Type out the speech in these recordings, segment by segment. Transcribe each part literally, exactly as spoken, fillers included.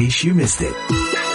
case you missed it.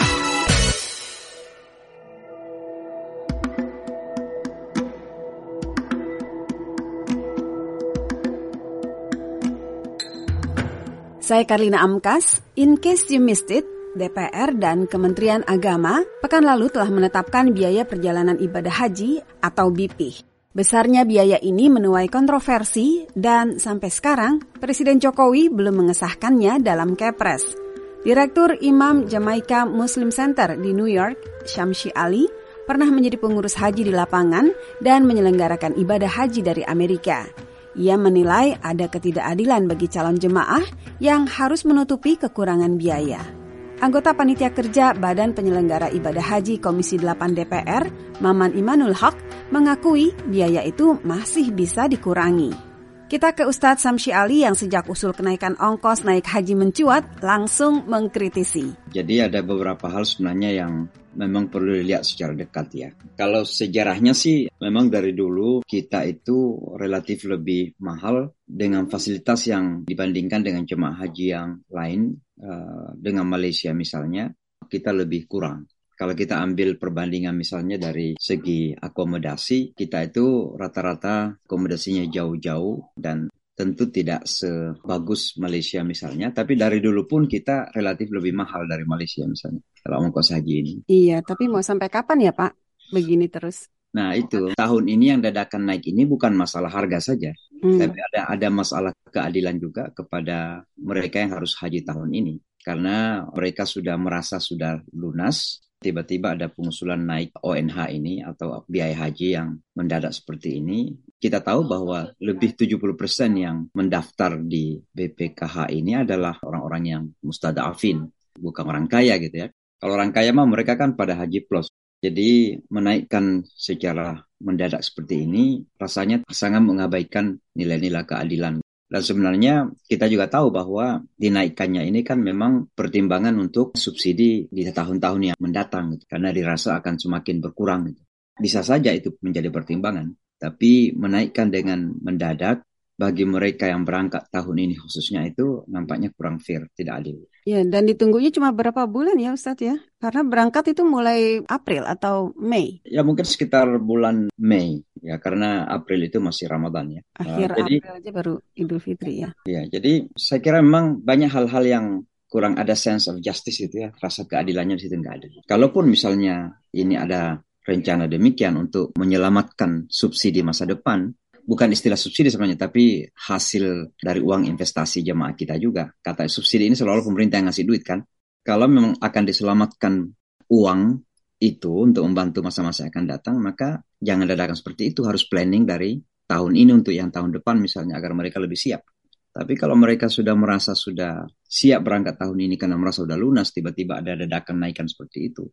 Saya Karlina Amkas. In case you missed it, D P R dan Kementerian Agama pekan lalu telah menetapkan biaya perjalanan ibadah haji atau B P. Besarnya biaya ini menuai kontroversi dan sampai sekarang Presiden Jokowi belum mengesahkannya dalam Kepres. Direktur Imam Jamaica Muslim Center di New York, Syamsi Ali, pernah menjadi pengurus haji di lapangan dan menyelenggarakan ibadah haji dari Amerika. Ia menilai ada ketidakadilan bagi calon jemaah yang harus menutupi kekurangan biaya. Anggota Panitia Kerja Badan Penyelenggara Ibadah Haji Komisi delapan D P R, Maman Imanul Haq, mengakui biaya itu masih bisa dikurangi. Kita ke Ustadz Syamsi Ali yang sejak usul kenaikan ongkos naik haji mencuat, langsung mengkritisi. Jadi ada beberapa hal sebenarnya yang memang perlu dilihat secara dekat ya. Kalau sejarahnya sih memang dari dulu kita itu relatif lebih mahal dengan fasilitas yang dibandingkan dengan jemaah haji yang lain. Uh, dengan Malaysia misalnya, kita lebih kurang. Kalau kita ambil perbandingan misalnya dari segi akomodasi, kita itu rata-rata akomodasinya jauh-jauh dan tentu tidak sebagus Malaysia misalnya. Tapi dari dulu pun kita relatif lebih mahal dari Malaysia misalnya, kalau ongkos haji ini. Iya, tapi mau sampai kapan ya Pak begini terus? Nah itu, tahun ini yang dadakan naik ini bukan masalah harga saja. Hmm. Tapi ada ada masalah keadilan juga kepada mereka yang harus haji tahun ini. Karena mereka sudah merasa sudah lunas, tiba-tiba ada pengusulan naik O N H ini atau biaya haji yang mendadak seperti ini. Kita tahu bahwa lebih tujuh puluh persen yang mendaftar di B P K H ini adalah orang-orang yang mustada'afin, bukan orang kaya gitu ya. Kalau orang kaya mah mereka kan pada haji plus. Jadi menaikkan secara mendadak seperti ini rasanya sangat mengabaikan nilai-nilai keadilan. Dan sebenarnya kita juga tahu bahwa dinaikkannya ini kan memang pertimbangan untuk subsidi di tahun-tahun yang mendatang gitu, karena dirasa akan semakin berkurang gitu. Bisa saja itu menjadi pertimbangan, tapi menaikkan dengan mendadak bagi mereka yang berangkat tahun ini khususnya itu nampaknya kurang fair, tidak adil. Ya, dan ditunggunya cuma berapa bulan ya Ustadz ya? Karena berangkat itu mulai April atau Mei? Ya mungkin sekitar bulan Mei ya, karena April itu masih Ramadan ya. Akhir uh, jadi, April aja baru Idul Fitri ya. Ya, jadi saya kira memang banyak hal-hal yang kurang ada sense of justice itu ya, rasa keadilannya di situ nggak ada. Kalaupun misalnya ini ada rencana demikian untuk menyelamatkan subsidi masa depan, bukan istilah subsidi sebenarnya, tapi hasil dari uang investasi jemaah kita juga. Kata subsidi ini selalu pemerintah yang ngasih duit kan. Kalau memang akan diselamatkan uang itu untuk membantu masa-masa yang akan datang, maka jangan dadakan seperti itu. Harus planning dari tahun ini untuk yang tahun depan misalnya, agar mereka lebih siap. Tapi kalau mereka sudah merasa sudah siap berangkat tahun ini karena merasa sudah lunas, tiba-tiba ada dadakan naikkan seperti itu,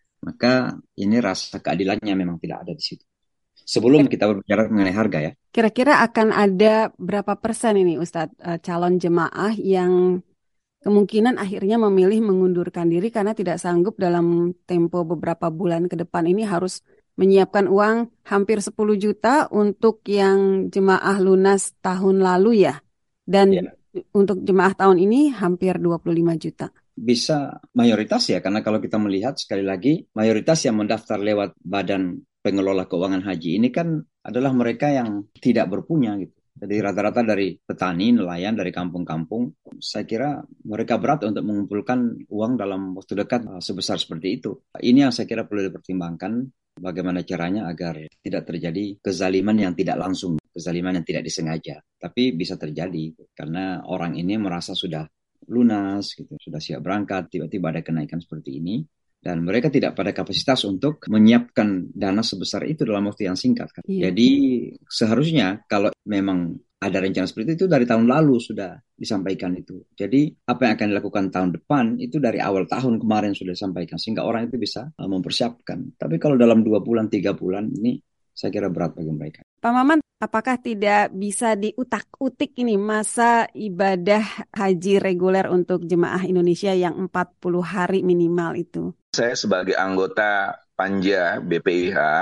maka ini rasa keadilannya memang tidak ada di situ. Sebelum kita berbicara mengenai harga ya. Kira-kira akan ada berapa persen ini Ustadz calon jemaah yang kemungkinan akhirnya memilih mengundurkan diri karena tidak sanggup dalam tempo beberapa bulan ke depan ini harus menyiapkan uang hampir sepuluh juta untuk yang jemaah lunas tahun lalu ya. Dan ya, untuk jemaah tahun ini hampir dua puluh lima juta. Bisa mayoritas ya, karena kalau kita melihat sekali lagi mayoritas yang mendaftar lewat badan pengelola keuangan haji ini kan adalah mereka yang tidak berpunya gitu. Jadi rata-rata dari petani, nelayan, dari kampung-kampung. Saya kira mereka berat untuk mengumpulkan uang dalam waktu dekat sebesar seperti itu. Ini yang saya kira perlu dipertimbangkan bagaimana caranya agar tidak terjadi kezaliman yang tidak langsung, kezaliman yang tidak disengaja. Tapi bisa terjadi karena orang ini merasa sudah lunas, gitu, sudah siap berangkat, tiba-tiba ada kenaikan seperti ini. Dan mereka tidak pada kapasitas untuk menyiapkan dana sebesar itu dalam waktu yang singkat. Kan? Iya. Jadi seharusnya kalau memang ada rencana seperti itu dari tahun lalu sudah disampaikan itu. Jadi apa yang akan dilakukan tahun depan itu dari awal tahun kemarin sudah disampaikan. Sehingga orang itu bisa mempersiapkan. Tapi kalau dalam dua bulan, tiga bulan ini saya kira berat bagi mereka. Pak Maman, apakah tidak bisa diutak-utik ini masa ibadah haji reguler untuk jemaah Indonesia yang empat puluh hari minimal itu? Saya sebagai anggota Panja B P I H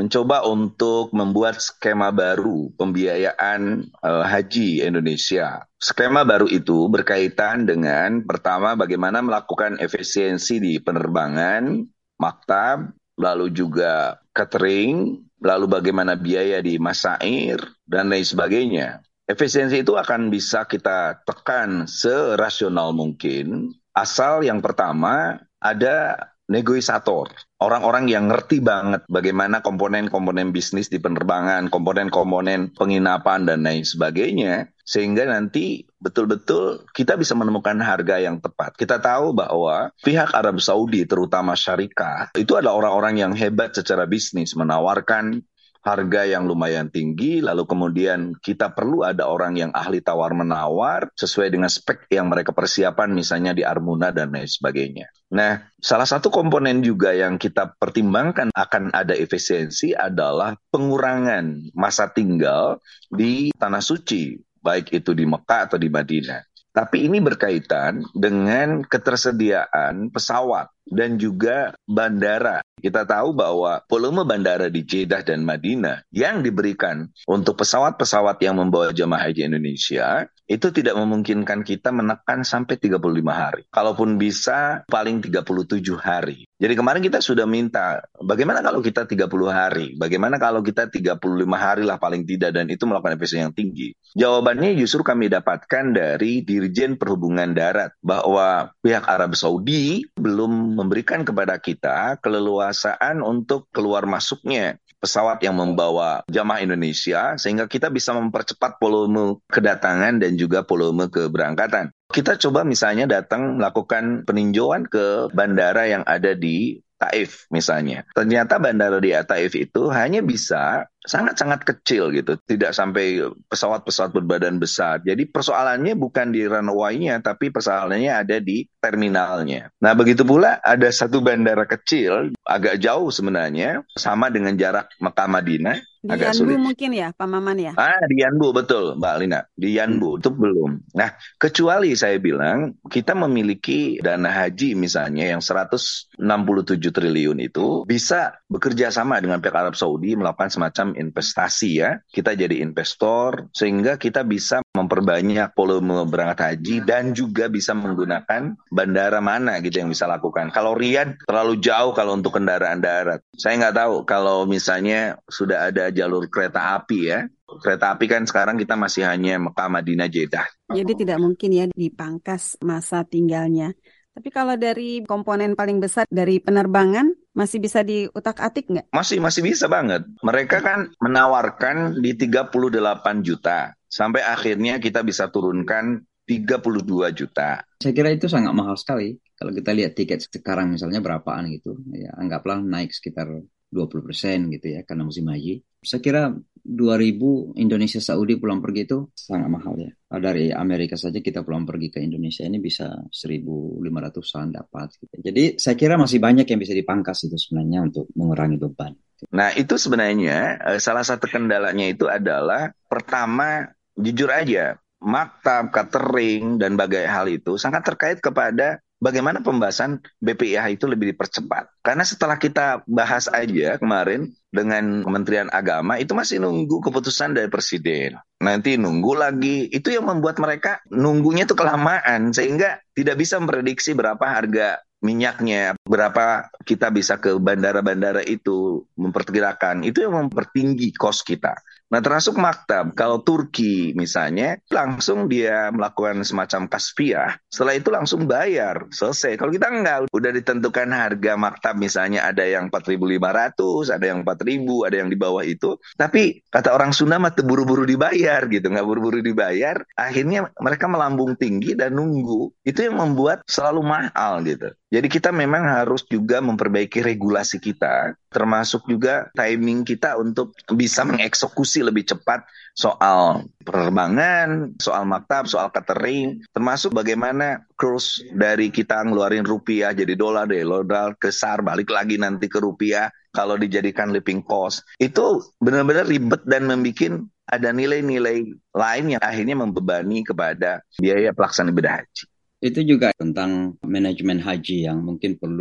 mencoba untuk membuat skema baru pembiayaan uh, haji Indonesia. Skema baru itu berkaitan dengan pertama bagaimana melakukan efisiensi di penerbangan, maktab, lalu juga catering, lalu bagaimana biaya di masyair, dan lain sebagainya. Efisiensi itu akan bisa kita tekan serasional mungkin, asal yang pertama ada negosiator, orang-orang yang ngerti banget bagaimana komponen-komponen bisnis di penerbangan, komponen-komponen penginapan, dan lain sebagainya, sehingga nanti betul-betul kita bisa menemukan harga yang tepat. Kita tahu bahwa pihak Arab Saudi, terutama syarikat, itu adalah orang-orang yang hebat secara bisnis, menawarkan harga yang lumayan tinggi, lalu kemudian kita perlu ada orang yang ahli tawar-menawar sesuai dengan spek yang mereka persiapan, misalnya di Armuna dan lain sebagainya. Nah, salah satu komponen juga yang kita pertimbangkan akan ada efisiensi adalah pengurangan masa tinggal di Tanah Suci, baik itu di Mekah atau di Madinah. Tapi ini berkaitan dengan ketersediaan pesawat dan juga bandara. Kita tahu bahwa volume bandara di Jeddah dan Madinah yang diberikan untuk pesawat-pesawat yang membawa jemaah haji Indonesia itu tidak memungkinkan kita menekan sampai tiga puluh lima hari. Kalaupun bisa paling tiga puluh tujuh hari. Jadi kemarin kita sudah minta, bagaimana kalau kita tiga puluh hari? Bagaimana kalau kita tiga puluh lima hari lah paling tidak, dan itu melakukan efisiensi yang tinggi? Jawabannya justru kami dapatkan dari Dirjen Perhubungan Darat, bahwa pihak Arab Saudi belum memberikan kepada kita keleluasaan untuk keluar masuknya pesawat yang membawa jamaah Indonesia, sehingga kita bisa mempercepat volume kedatangan dan juga volume keberangkatan. Kita coba misalnya datang melakukan peninjauan ke bandara yang ada di Taif misalnya. Ternyata bandara di Taif itu hanya bisa sangat-sangat kecil gitu, tidak sampai pesawat-pesawat berbadan besar. Jadi persoalannya bukan di runway-nya, tapi persoalannya ada di terminalnya. Nah, begitu pula ada satu bandara kecil, agak jauh sebenarnya, sama dengan jarak Mekah Madinah, Di agak Yanbu sulit. mungkin ya, Pak Maman ya? Ah, di Yanbu, betul Mbak Lina. Di Yanbu, itu belum. Nah, kecuali saya bilang, kita memiliki dana haji misalnya yang seratus enam puluh tujuh triliun itu, bisa bekerja sama dengan pihak Arab Saudi melakukan semacam investasi ya. Kita jadi investor, sehingga kita bisa memperbanyak volume berangkat haji dan juga bisa menggunakan bandara mana gitu yang bisa lakukan. Kalau Riyadh terlalu jauh kalau untuk kendaraan darat. Saya nggak tahu kalau misalnya sudah ada jalur kereta api ya. Kereta api kan sekarang kita masih hanya Mekah, Madinah, Jeddah. Jadi tidak mungkin ya dipangkas masa tinggalnya. Tapi kalau dari komponen paling besar dari penerbangan, masih bisa diutak-atik nggak? Masih, masih bisa banget. Mereka kan menawarkan di tiga puluh delapan juta. Sampai akhirnya kita bisa turunkan tiga puluh dua juta. Saya kira itu sangat mahal sekali. Kalau kita lihat tiket sekarang misalnya berapaan gitu. Ya, anggaplah naik sekitar dua puluh persen gitu ya karena musim haji. Saya kira dua ribu Indonesia Saudi pulang pergi itu sangat mahal ya. Dari Amerika saja kita pulang pergi ke Indonesia ini bisa seribu lima ratusan dapat gitu. Jadi saya kira masih banyak yang bisa dipangkas itu sebenarnya untuk mengurangi beban. Nah, itu sebenarnya salah satu kendalanya itu adalah pertama, jujur aja, maktab, catering, dan berbagai hal itu sangat terkait kepada bagaimana pembahasan B P I H itu lebih dipercepat. Karena setelah kita bahas aja kemarin dengan Kementerian Agama, itu masih nunggu keputusan dari Presiden. Nanti nunggu lagi. Itu yang membuat mereka nunggunya itu kelamaan, sehingga tidak bisa memprediksi berapa harga minyaknya, berapa kita bisa ke bandara-bandara itu memperkirakan. Itu yang mempertinggi kos kita. Nah, termasuk maktab. Kalau Turki misalnya, langsung dia melakukan semacam kasfiyah. Setelah itu langsung bayar. Selesai. Kalau kita enggak, udah ditentukan harga maktab misalnya ada yang empat ribu lima ratus, ada yang empat ribu, ada yang di bawah itu. Tapi kata orang Sunda mah buru-buru dibayar gitu. Nggak buru-buru dibayar. Akhirnya mereka melambung tinggi dan nunggu. Itu yang membuat selalu mahal gitu. Jadi kita memang harus juga memperbaiki regulasi kita, termasuk juga timing kita untuk bisa mengeksekusi lebih cepat soal penerbangan, soal maktab, soal catering, termasuk bagaimana kurs dari kita ngeluarin rupiah jadi dolar, dari dolar ke S A R, balik lagi nanti ke rupiah, kalau dijadikan living cost. Itu benar-benar ribet dan membuat ada nilai-nilai lain yang akhirnya membebani kepada biaya pelaksanaan ibadah haji. Itu juga tentang manajemen haji yang mungkin perlu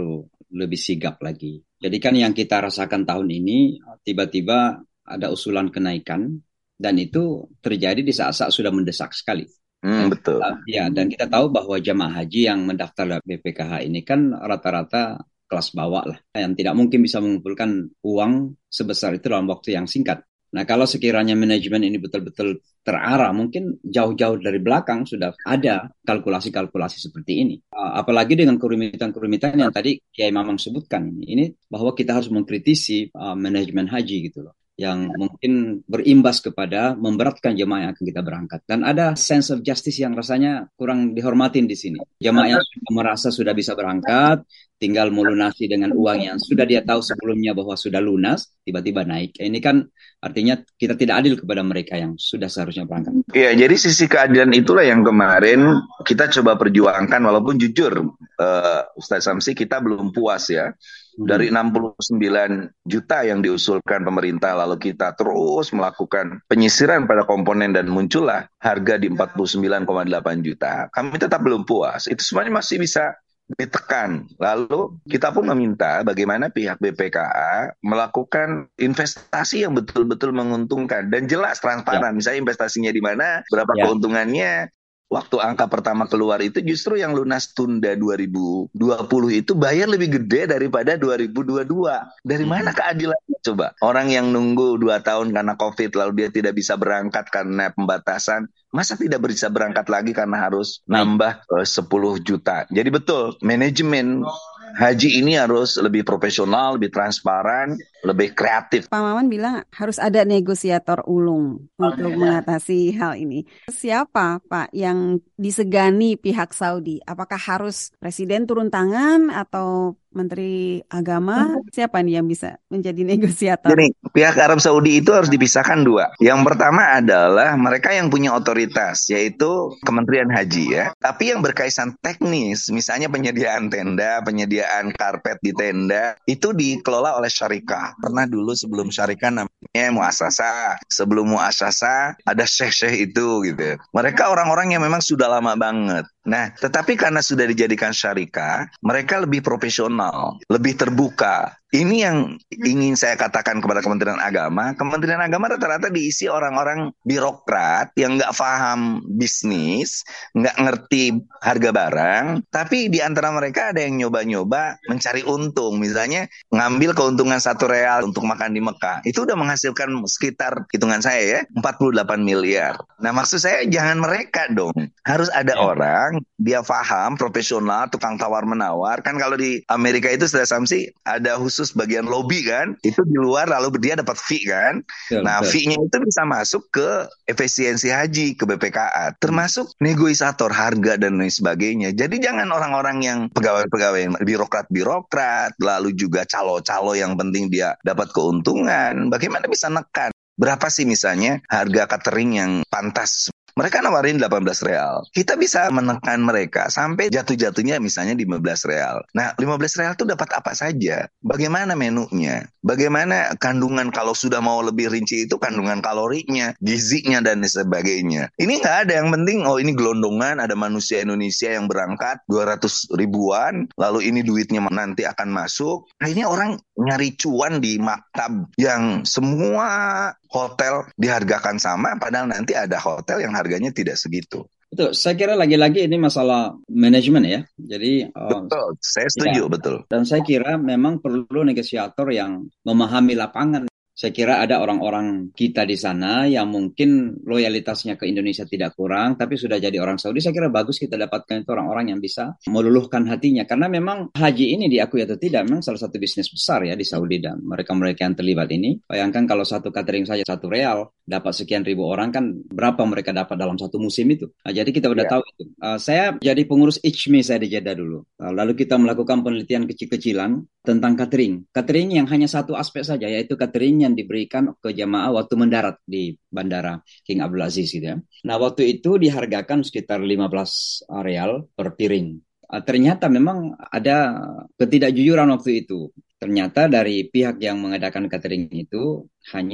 lebih sigap lagi. Jadi kan yang kita rasakan tahun ini, tiba-tiba ada usulan kenaikan, dan itu terjadi di saat-saat sudah mendesak sekali. Hmm, Dan betul. kita, ya, dan kita tahu bahwa jemaah haji yang mendaftar B P K H ini kan rata-rata kelas bawah lah, yang tidak mungkin bisa mengumpulkan uang sebesar itu dalam waktu yang singkat. Nah, kalau sekiranya manajemen ini betul-betul terarah, mungkin jauh-jauh dari belakang sudah ada kalkulasi-kalkulasi seperti ini. Uh, apalagi dengan kerumitan-kerumitan yang tadi Kiai Mamang sebutkan ini, ini bahwa kita harus mengkritisi uh, manajemen haji gitu loh, yang mungkin berimbas kepada memberatkan jemaah yang akan kita berangkat. Dan ada sense of justice yang rasanya kurang dihormatin di sini. Jemaah yang sudah merasa sudah bisa berangkat, tinggal melunasi dengan uang yang sudah dia tahu sebelumnya bahwa sudah lunas, tiba-tiba naik. Ini kan artinya kita tidak adil kepada mereka yang sudah seharusnya berangkat. Iya, jadi sisi keadilan itulah yang kemarin kita coba perjuangkan, walaupun jujur, uh, Ustaz Samsi, kita belum puas ya. Dari enam puluh sembilan juta yang diusulkan pemerintah, lalu kita terus melakukan penyisiran pada komponen dan muncullah harga di empat puluh sembilan koma delapan juta. Kami tetap belum puas. Itu semuanya masih bisa ditekan. Lalu kita pun meminta bagaimana pihak B P K A melakukan investasi yang betul-betul menguntungkan dan jelas transparan. Ya. Misalnya investasinya di mana, berapa ya. keuntungannya. Waktu angka pertama keluar itu justru yang lunas tunda dua ribu dua puluh itu bayar lebih gede daripada dua ribu dua puluh dua. Dari mana keadilannya coba? Orang yang nunggu dua tahun karena COVID lalu dia tidak bisa berangkat karena pembatasan, masa tidak bisa berangkat lagi karena harus nambah uh, sepuluh juta. Jadi betul, manajemen haji ini harus lebih profesional, lebih transparan, lebih kreatif. Pak Maman bilang harus ada negosiator ulung untuk mengatasi hal ini. Siapa, Pak, yang disegani pihak Saudi? Apakah harus presiden turun tangan atau Menteri Agama? Siapa nih yang bisa menjadi negosiator? Jadi pihak Arab Saudi itu harus dipisahkan dua. Yang pertama adalah mereka yang punya otoritas, yaitu Kementerian Haji ya. Tapi yang berkaitan teknis, misalnya penyediaan tenda, penyediaan karpet di tenda, itu dikelola oleh syarikah. Pernah dulu sebelum syarikah namanya muasasah. Sebelum muasasah ada syekh-syekh itu gitu. Mereka orang-orang yang memang sudah lama banget. Nah, tetapi karena sudah dijadikan syarikah, mereka lebih profesional, lebih terbuka. Ini yang ingin saya katakan kepada Kementerian Agama. Kementerian Agama rata-rata diisi orang-orang birokrat yang nggak paham bisnis, nggak ngerti harga barang, tapi di antara mereka ada yang nyoba-nyoba mencari untung. Misalnya ngambil keuntungan satu real untuk makan di Mekah. Itu udah menghasilkan sekitar, hitungan saya ya, empat puluh delapan miliar. Nah, maksud saya jangan mereka dong. Harus ada ya. orang, dia paham, profesional, tukang tawar-menawar. Kan kalau di Amerika itu sudah Samsi, ada khusus bagian lobby kan, itu di luar lalu dia dapat fee kan. Betul, nah betul. Fee-nya itu bisa masuk ke efisiensi haji, ke B P K A, termasuk negosiator harga dan lain sebagainya. Jadi jangan orang-orang yang pegawai-pegawai birokrat-birokrat, lalu juga calo-calo yang penting dia dapat keuntungan. Bagaimana bisa nekan? Berapa sih misalnya harga catering yang pantas? Mereka nawarin delapan belas real. Kita bisa menekan mereka sampai jatuh-jatuhnya misalnya lima belas real. Nah, lima belas real itu dapat apa saja? Bagaimana menunya? Bagaimana kandungan, kalau sudah mau lebih rinci itu kandungan kalorinya, gizinya, dan sebagainya. Ini nggak ada, yang penting, oh ini gelondongan, ada manusia Indonesia yang berangkat dua ratus ribuan, lalu ini duitnya nanti akan masuk. Nah, ini orang nyari cuan di maktab yang semua hotel dihargakan sama, padahal nanti ada hotel yang harganya tidak segitu. Betul, saya kira lagi-lagi ini masalah manajemen ya. Jadi betul, uh, saya setuju, ya. Betul. Dan saya kira memang perlu negosiator yang memahami lapangan. Saya kira ada orang-orang kita di sana yang mungkin loyalitasnya ke Indonesia tidak kurang, tapi sudah jadi orang Saudi. Saya kira bagus kita dapatkan itu orang-orang yang bisa meluluhkan hatinya. Karena memang haji ini diakui atau tidak, memang salah satu bisnis besar ya di Saudi, dan mereka-mereka yang terlibat ini. Bayangkan kalau satu catering saja satu real, dapat sekian ribu orang, kan berapa mereka dapat dalam satu musim itu. Nah, jadi kita udah ya. tahu itu. Uh, saya jadi pengurus I C M I saya di Jeddah dulu. Uh, lalu kita melakukan penelitian kecil-kecilan tentang catering. Catering yang hanya satu aspek saja, yaitu catering yang diberikan ke jamaah waktu mendarat di Bandara King Abdul Aziz gitu ya. Nah, waktu itu dihargakan sekitar lima belas real per piring. Uh, ternyata memang ada ketidakjujuran waktu itu. Ternyata dari pihak yang mengadakan catering itu hanya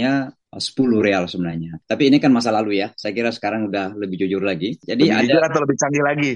sepuluh real sebenarnya. Tapi ini kan masa lalu ya. Saya kira sekarang udah lebih jujur lagi. Jadi lebih ada jujur atau lebih canggih lagi?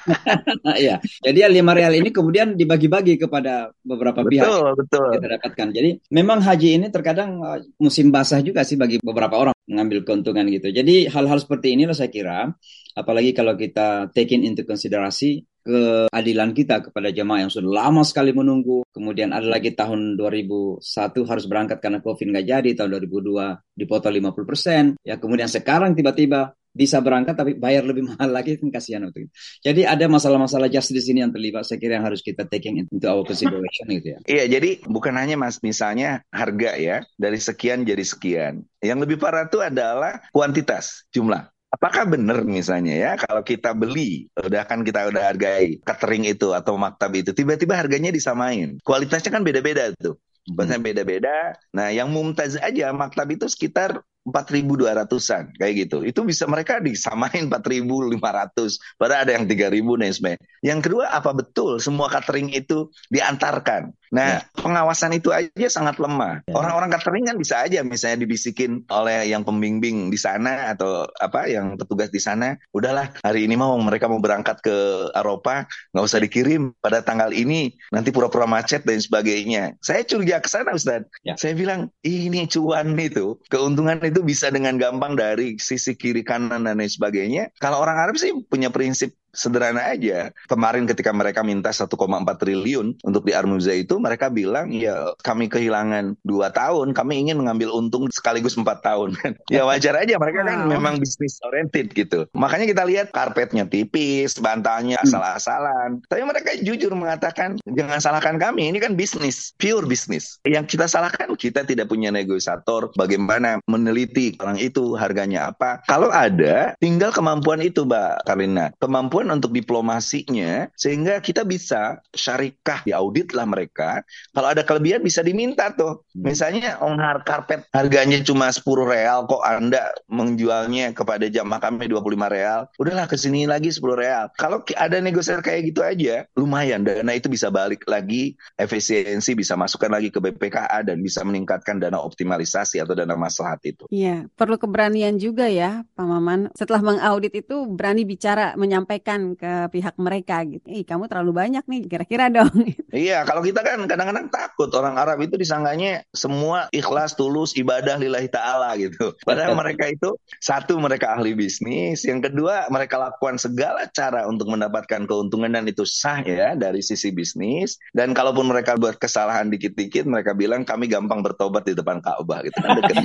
ya. Jadi ya lima real ini kemudian dibagi-bagi kepada beberapa betul, pihak betul. kita dapatkan. Jadi memang haji ini terkadang uh, musim basah juga sih bagi beberapa orang mengambil keuntungan gitu. Jadi hal-hal seperti inilah saya kira, apalagi kalau kita taking into konsiderasi keadilan kita kepada jemaah yang sudah lama sekali menunggu. Kemudian ada lagi tahun dua ribu satu harus berangkat karena COVID nggak jadi. Tahun dua ribu dua dipotong lima puluh persen. Ya, kemudian sekarang tiba-tiba bisa berangkat tapi bayar lebih mahal lagi, kan kasihan waktu itu. Jadi ada masalah-masalah justice di sini yang terlibat, saya kira yang harus kita taking into our consideration gitu ya. Iya, jadi bukan hanya mas misalnya harga ya, dari sekian jadi sekian. Yang lebih parah itu adalah kuantitas, jumlah. Apakah benar misalnya ya kalau kita beli, udah kan kita udah hargai catering itu atau maktab itu, tiba-tiba harganya disamain. Kualitasnya kan beda-beda tuh. Bahkan beda-beda. Nah, yang mumtaz aja maktab itu sekitar empat ribu dua ratusan kayak gitu. Itu bisa mereka disamain empat ribu lima ratus. Padahal ada yang tiga ribu nih sebenarnya. Yang kedua, apa betul semua catering itu diantarkan? Nah, ya. Pengawasan itu aja sangat lemah. Ya. Orang-orang catering kan bisa aja misalnya dibisikin oleh yang pembimbing di sana atau apa yang petugas di sana, udahlah hari ini mau mereka mau berangkat ke Eropa, nggak usah dikirim pada tanggal ini, nanti pura-pura macet dan sebagainya. Saya curiga ke sana, Ustaz. Ya. Saya bilang, ini cuan itu, keuntungan itu bisa dengan gampang dari sisi kiri kanan dan lain sebagainya. Kalau orang Arab sih punya prinsip sederhana aja. Kemarin ketika mereka minta satu koma empat triliun untuk di Armuza itu, mereka bilang, ya kami kehilangan dua tahun, kami ingin mengambil untung sekaligus empat tahun. Ya wajar aja, mereka kan wow. memang bisnis oriented gitu. Makanya kita lihat karpetnya tipis, bantalnya asal-asalan. Tapi mereka jujur mengatakan, jangan salahkan kami, ini kan bisnis, pure bisnis. Yang kita salahkan, kita tidak punya negosiator, bagaimana meneliti orang itu, harganya apa. Kalau ada, tinggal kemampuan itu Mbak Karlina, kemampuan untuk diplomasinya, sehingga kita bisa syarikah, diaudit lah mereka. Kalau ada kelebihan bisa diminta tuh. Misalnya ongkar karpet harganya cuma sepuluh real, kok Anda menjualnya kepada jamaah kami dua puluh lima real, udahlah kesini lagi sepuluh real. Kalau ada negosiasi kayak gitu aja, lumayan, dana itu bisa balik lagi, efisiensi bisa masukkan lagi ke B P K A dan bisa meningkatkan dana optimalisasi atau dana maslahat itu. Iya, perlu keberanian juga ya Pak Maman. Setelah mengaudit itu berani bicara, menyampaikan ke pihak mereka gitu. Eh, kamu terlalu banyak nih, kira-kira dong. Iya, kalau kita kan kadang-kadang takut orang Arab itu disangkanya semua ikhlas, tulus, ibadah lillahi ta'ala gitu. Padahal mereka itu, satu mereka ahli bisnis, yang kedua mereka lakukan segala cara untuk mendapatkan keuntungan dan itu sah ya dari sisi bisnis. Dan kalaupun mereka buat kesalahan dikit-dikit, mereka bilang kami gampang bertobat di depan Ka'bah gitu kan deket.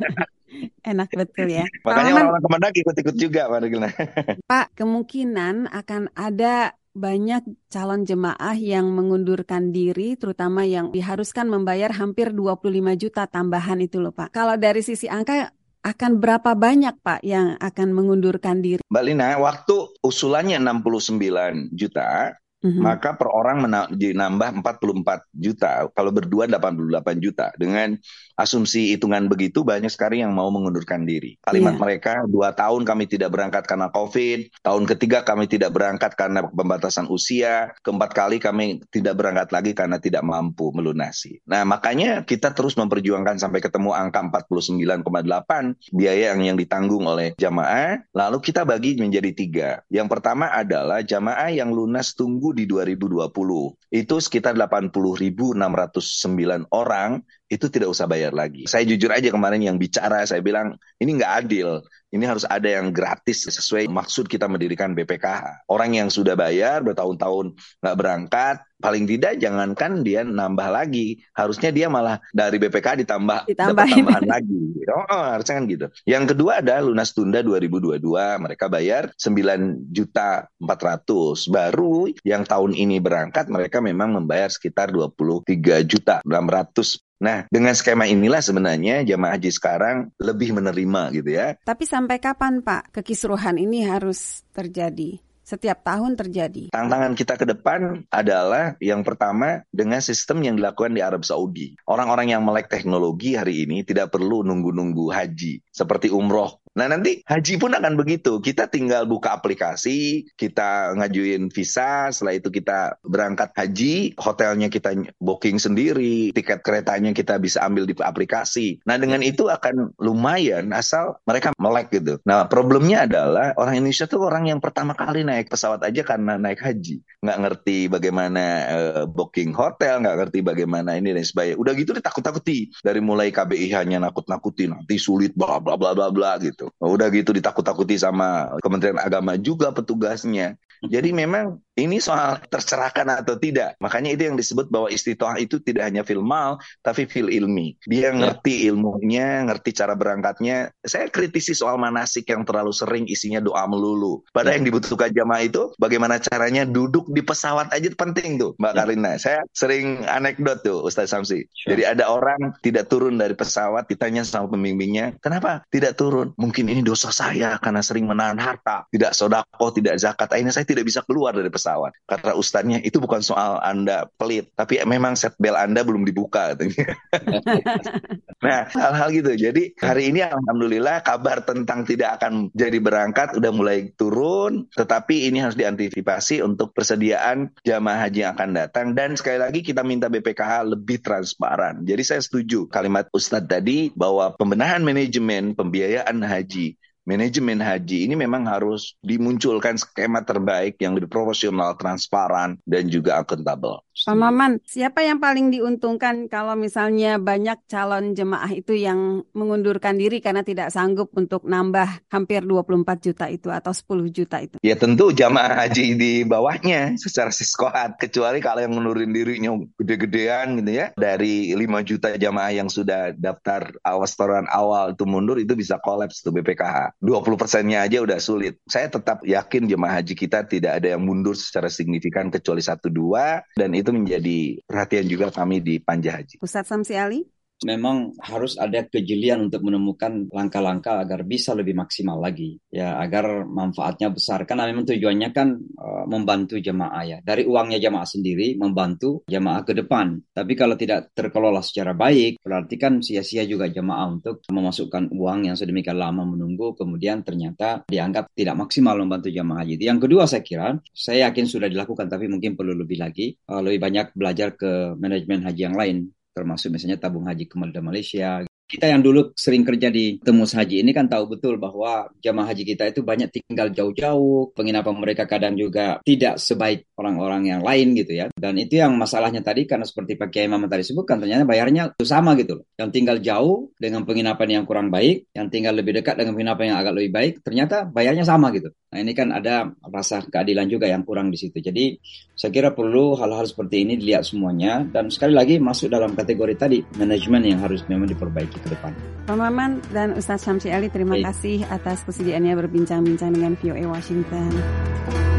Enak betul ya. Makanya orang-orang Kemendak ikut-ikut juga. Pak, kemungkinan akan ada banyak calon jemaah yang mengundurkan diri, terutama yang diharuskan membayar hampir dua puluh lima juta tambahan itu loh Pak. Kalau dari sisi angka, akan berapa banyak Pak yang akan mengundurkan diri? Mbak Lina, waktu usulannya enam puluh sembilan juta, Mm-hmm. maka per orang mena- nambah empat puluh empat juta, kalau berdua delapan puluh delapan juta. Dengan asumsi hitungan begitu, banyak sekali yang mau mengundurkan diri. Kalimat yeah. mereka, dua tahun kami tidak berangkat karena COVID, tahun ketiga kami tidak berangkat karena pembatasan usia, keempat kali kami tidak berangkat lagi karena tidak mampu melunasi. Nah, makanya kita terus memperjuangkan sampai ketemu angka empat puluh sembilan koma delapan biaya yang, yang ditanggung oleh jamaah, lalu kita bagi menjadi tiga. Yang pertama adalah jamaah yang lunas tunggu di dua ribu dua puluh. Itu sekitar delapan puluh ribu enam ratus sembilan orang, itu tidak usah bayar lagi. Saya jujur aja kemarin yang bicara, saya bilang ini nggak adil. Ini harus ada yang gratis sesuai maksud kita mendirikan B P K H. Orang yang sudah bayar bertahun-tahun nggak berangkat, paling tidak jangankan dia nambah lagi. Harusnya dia malah dari B P K H ditambah dapat tambahan lagi. Oh, oh, harusnya kan gitu. Yang kedua ada lunas tunda dua ribu dua puluh dua. Mereka bayar sembilan juta empat ratus. Baru yang tahun ini berangkat mereka memang membayar sekitar dua puluh tiga juta enam ratus. Nah, dengan skema inilah sebenarnya jamaah haji sekarang lebih menerima gitu ya. Tapi sampai kapan Pak kekisruhan ini harus terjadi? Setiap tahun terjadi. Tantangan kita ke depan adalah yang pertama dengan sistem yang dilakukan di Arab Saudi. Orang-orang yang melek teknologi hari ini tidak perlu nunggu-nunggu haji. Seperti umroh Nah nanti haji pun akan begitu. Kita tinggal buka aplikasi, kita ngajuin visa, setelah itu kita berangkat haji, hotelnya kita booking sendiri, tiket keretanya kita bisa ambil di aplikasi. Nah dengan itu akan lumayan asal mereka melek gitu. Nah problemnya adalah orang Indonesia tuh orang yang pertama kali naik pesawat aja karena naik haji. Nggak ngerti bagaimana uh, booking hotel, nggak ngerti bagaimana ini dan sebagainya. Udah gitu ditakut-takuti. Dari mulai K B I H-nya nakut-nakuti, nanti sulit bla bla bla bla bla gitu. Udah gitu ditakut-takuti sama Kementerian Agama juga petugasnya. Jadi memang ini soal tercerahkan atau tidak. Makanya itu yang disebut bahwa istitoah itu tidak hanya fil mal, tapi fil ilmi. Dia ngerti ilmunya, ngerti cara berangkatnya. Saya kritisi soal manasik yang terlalu sering isinya doa melulu. Padahal yang dibutuhkan jamaah itu bagaimana caranya duduk di pesawat aja penting tuh, Mbak Karina. Saya sering anekdot tuh, Ustaz Samsi. Jadi ada orang tidak turun dari pesawat, ditanya sama pembimbingnya, kenapa tidak turun? Mungkin ini dosa saya karena sering menahan harta, tidak sedekah, tidak zakat. Akhirnya saya tidak bisa keluar dari pesawat. Kata ustadznya, itu bukan soal Anda pelit, tapi memang seatbelt Anda belum dibuka. Nah, hal-hal gitu. Jadi hari ini alhamdulillah kabar tentang tidak akan jadi berangkat udah mulai turun, tetapi ini harus diantisipasi untuk persediaan jamaah haji yang akan datang. Dan sekali lagi kita minta B P K H lebih transparan. Jadi saya setuju kalimat Ustadz tadi bahwa pembenahan manajemen pembiayaan haji, manajemen haji ini memang harus dimunculkan skema terbaik yang lebih profesional, transparan, dan juga akuntabel. Pak Maman, siapa yang paling diuntungkan kalau misalnya banyak calon jemaah itu yang mengundurkan diri karena tidak sanggup untuk nambah hampir dua puluh empat juta itu atau sepuluh juta itu? Ya tentu jamaah haji di bawahnya secara siskohat. Kecuali kalau yang menurun dirinya gede-gedean gitu ya. Dari lima juta jamaah yang sudah daftar awas setoran awal itu mundur, itu bisa kolaps tuh B P K H. dua puluh persennya aja udah sulit. Saya tetap yakin jemaah haji kita tidak ada yang mundur secara signifikan kecuali satu dua, dan itu menjadi perhatian juga kami di Panja Haji. Ustadz Samsi Ali? Memang harus ada kejelian untuk menemukan langkah-langkah agar bisa lebih maksimal lagi, ya, agar manfaatnya besar. Karena memang tujuannya kan uh, membantu jemaah ya, dari uangnya jemaah sendiri membantu jemaah ke depan. Tapi kalau tidak terkelola secara baik, berarti kan sia-sia juga jemaah untuk memasukkan uang yang sedemikian lama menunggu, kemudian ternyata dianggap tidak maksimal membantu jemaah haji. Yang kedua saya kira, saya yakin sudah dilakukan, tapi mungkin perlu lebih lagi, uh, lebih banyak belajar ke manajemen haji yang lain, termasuk misalnya tabung haji Kementerian Malaysia. Kita yang dulu sering kerja di Temus Haji ini kan tahu betul bahwa jamaah haji kita itu banyak tinggal jauh-jauh, penginapan mereka kadang juga tidak sebaik orang-orang yang lain gitu ya. Dan itu yang masalahnya tadi, karena seperti Pak Kiai Maman tadi sebutkan, ternyata bayarnya itu sama gitu loh. Yang tinggal jauh dengan penginapan yang kurang baik, yang tinggal lebih dekat dengan penginapan yang agak lebih baik, ternyata bayarnya sama gitu. Nah ini kan ada rasa keadilan juga yang kurang di situ. Jadi saya kira perlu hal-hal seperti ini dilihat semuanya, dan sekali lagi masuk dalam kategori tadi, manajemen yang harus memang diperbaiki ke depan. Pak Maman dan Ustadz Samsi Ali, terima Baik. kasih atas kesediaannya berbincang-bincang dengan V O A Washington.